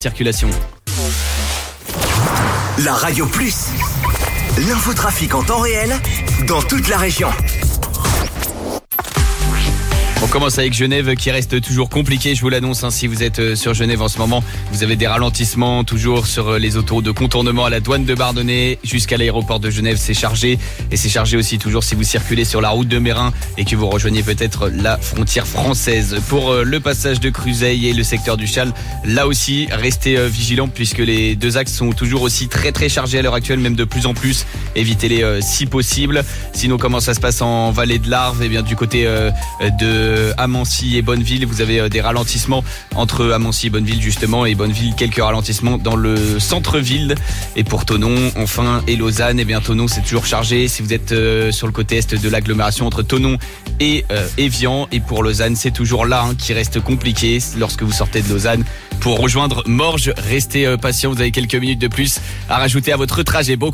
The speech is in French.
circulation. La Radio Plus, l'infotrafic en temps réel dans toute la région. On commence avec Genève qui reste toujours compliqué, je vous l'annonce, si vous êtes sur Genève en ce moment, vous avez des ralentissements toujours sur les autoroutes de contournement à la douane de Bardonnay jusqu'à l'aéroport de Genève, c'est chargé. Et c'est chargé aussi toujours si vous circulez sur la route de Meyrin et que vous rejoignez peut-être la frontière française. Pour le passage de Cruseille et le secteur du Châle, là aussi, restez vigilants puisque les deux axes sont toujours aussi très très chargés à l'heure actuelle, même de plus en plus. Évitez-les si possible. Sinon, comment ça se passe en vallée de l'Arve? Eh bien, du côté de Amancy et Bonneville, vous avez des ralentissements entre Amancy et Bonneville justement, et Bonneville quelques ralentissements dans le centre-ville. Et pour Thonon enfin et Lausanne, eh bien Thonon c'est toujours chargé si vous êtes sur le côté est de l'agglomération entre Thonon et Évian. Et pour Lausanne c'est toujours là qui reste compliqué lorsque vous sortez de Lausanne pour rejoindre Morges. Restez patient, vous avez quelques minutes de plus à rajouter à votre trajet. Bon